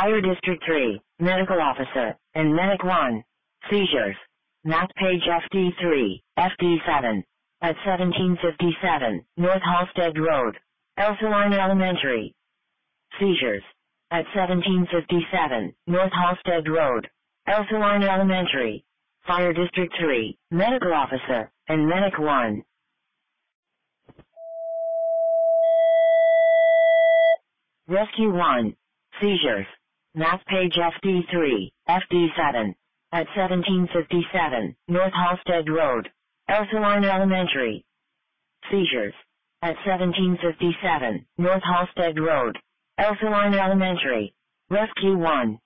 Fire District 3, Medical Officer, and Medic 1. Seizures. Map page FD3, FD7. At 1757, North Halstead Road. Elsaline Elementary. Seizures. At 1757, North Halstead Road. Elsaline Elementary. Fire District 3, Medical Officer, and Medic 1. Rescue 1. Seizures. Map page FD3, FD7. At 1757, North Halstead Road. Elsaline Elementary. Seizures. At 1757, North Halstead Road. Elsaline Elementary. Rescue 1.